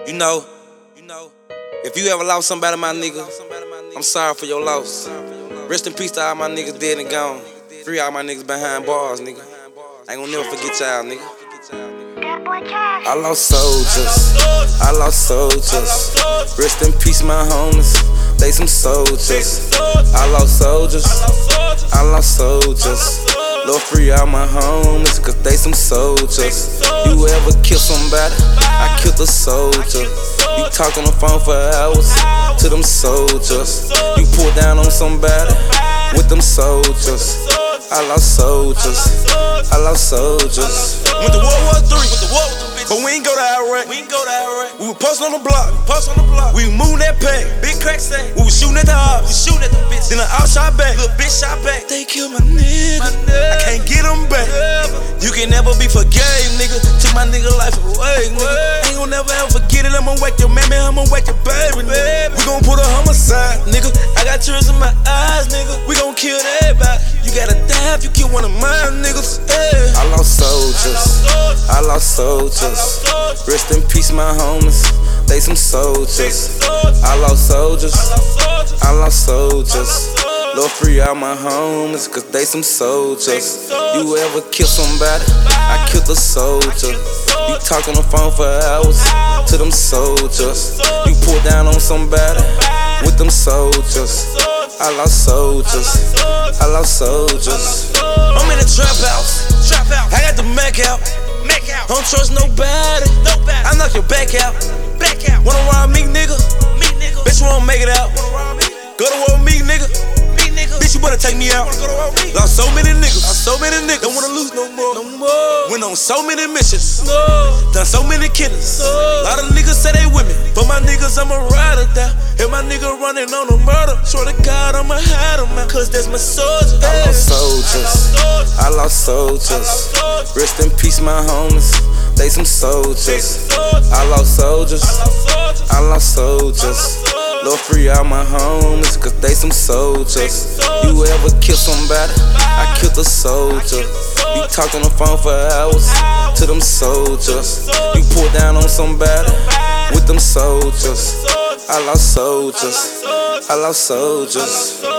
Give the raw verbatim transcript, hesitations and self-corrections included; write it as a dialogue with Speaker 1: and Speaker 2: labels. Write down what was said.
Speaker 1: You know, you know, if you ever lost somebody, my nigga, I'm sorry for your loss. Rest in peace to all my niggas dead and gone. Free all my niggas behind bars, nigga. I ain't gon' never forget y'all, nigga. I lost soldiers, I lost soldiers. Rest in peace, my homies, they some soldiers. I lost soldiers, I lost soldiers. Lord, free all my homies, cause they some soldiers. You ever kill somebody? I killed a soldier. You talk on the phone for hours to them soldiers. You pull down on somebody with them soldiers. I lost soldiers, I lost soldiers.
Speaker 2: Went to World War Three, went to war with them bitches. But we ain't go to Iraq, we ain't go to Iraq. We were posted on the block, post on the block. We were moving that pack, big crack sack. We were shooting at the ops, we shooting at the bitches. Then the ops shot back, little bitch shot back. They killed my nigga, my nigga. I can't get them back. Never. You can never be forgave, nigga. Took my nigga life away, nigga. Way. Ain't gon' never ever forget it. I'ma wake your man, I'ma wake your baby, nigga. We gon' put a homicide, nigga. I got tears in my eyes, nigga. We gon' kill everybody. You gotta die if you kill one of my niggas. Yeah.
Speaker 1: I lost soldiers, I lost soldiers. Rest in peace, my homies, they some soldiers. I lost soldiers, I lost soldiers. Lord, free all my homies, cause they some soldiers. You ever kill somebody? I killed a soldier. You talk on the phone for hours to them soldiers. You pull down on somebody with them soldiers. I lost soldiers, I lost soldiers.
Speaker 2: I'm in the trap house, trap house. I got the Mac out, Mac out. Don't trust nobody, nobody. I knock your back out, back out. Wanna rob me, nigga? Me, nigga. Bitch, you won't make it out. Go to war with me, nigga. Me, nigga. Bitch, you better take me out. Lost so many niggas, lost so many niggas. Don't wanna lose no more, no more. Went on so many missions, no. Done so many killings. No. A lot of niggas say they with me, but my niggas, I'ma ride or die. If my nigga running on a murder, swear to God, I'ma hide him out, cause that's my soldier.
Speaker 1: I lost soldiers, I lost soldiers. Rest in peace, my homies, they some soldiers. I lost soldiers, I lost soldiers. Lord, free all my homies, cause they some soldiers. You ever kill somebody? I killed a soldier. You talk on the phone for hours to them soldiers. You pull down on somebody with them soldiers. I lost soldiers, I lost soldiers.